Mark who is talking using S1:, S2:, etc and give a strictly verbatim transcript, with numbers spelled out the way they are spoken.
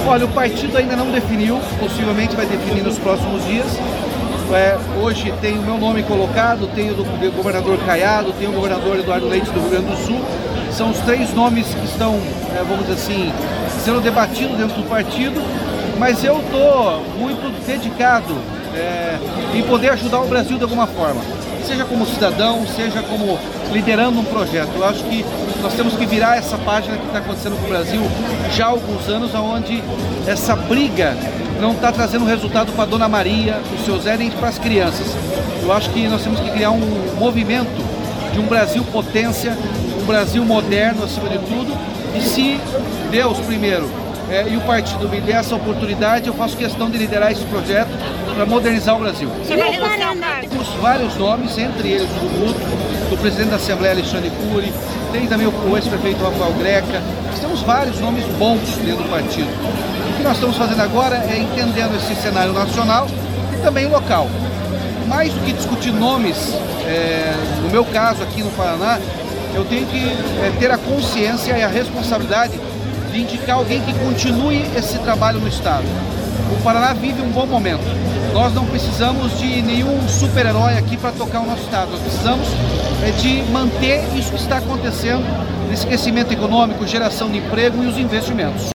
S1: Olha, o partido ainda não definiu, possivelmente vai definir nos próximos dias. É, hoje tem o meu nome colocado, tem o do governador Caiado, tem o governador Eduardo Leite do Rio Grande do Sul. São os três nomes que estão, é, vamos dizer assim, sendo debatidos dentro do partido, mas eu estou muito dedicado é, em poder ajudar o Brasil de alguma forma, seja como cidadão, seja como liderando um projeto. Eu acho que nós temos que virar essa página que está acontecendo com o Brasil já há alguns anos, onde essa briga não está trazendo resultado para a Dona Maria, para o seu Zé, nem para as crianças. Eu acho que nós temos que criar um movimento de um Brasil potência, um Brasil moderno acima de tudo, e se Deus primeiro é, e o partido me der essa oportunidade, eu faço questão de liderar esse projeto para modernizar o Brasil. Temos vários nomes, entre eles o Guto, do presidente da Assembleia Alexandre Cury, tem também o ex-prefeito Rafael Greca. Nós temos vários nomes bons dentro do partido. O que nós estamos fazendo agora é entendendo esse cenário nacional e também local. Mais do que discutir nomes, é, no meu caso aqui no Paraná, eu tenho que é, ter a consciência e a responsabilidade de indicar alguém que continue esse trabalho no Estado. O Paraná vive um bom momento. Nós não precisamos de nenhum super-herói aqui para tocar o nosso Estado. Nós precisamos é, de manter isso que está acontecendo, nesse crescimento econômico, geração de emprego e os investimentos.